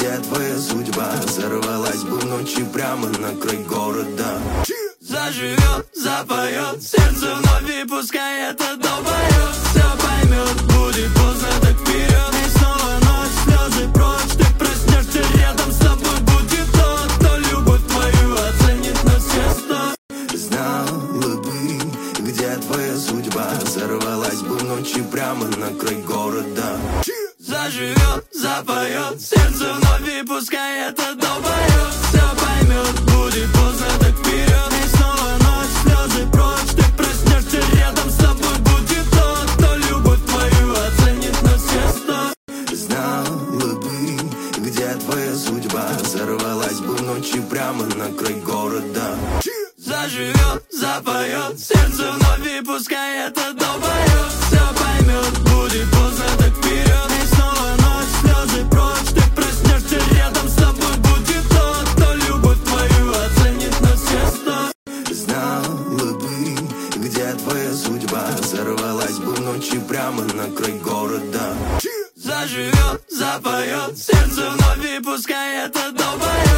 где твоя судьба? Сорвалась бы в ночи прямо на край города. Заживет, запоет сердце вновь, и пускай это долбоет. Все поймет, будет поздно, так вперед. И снова ночь, слезы прочь. Ты проснешься, рядом с тобой будет тот, кто любовь твою оценит на все 100. Знала бы, где твоя судьба? Сорвалась бы в ночи прямо на край города. Заживет, запоет сердце вновь, и пускай это долбоет. Все поймет, будет поздно, так вперед. И снова ночь, слезы прочь. Ты проснешься, рядом с тобой будет тот, кто любовь твою оценит на все 100. Знала бы, где твоя судьба? Сорвалась бы в ночи прямо на край города. Заживет, запоет сердце вновь, и пускай это долбоет. Все поймет, будет поздно, так вперед. И снова ночь, слезы прочь. Ты проснешься, рядом с тобой будет тот, кто любовь твою оценит на все 100. Знала бы, где твоя судьба? Сорвалась бы в ночи прямо на край города. Заживет, запоет сердце вновь, и пускай это долбоет.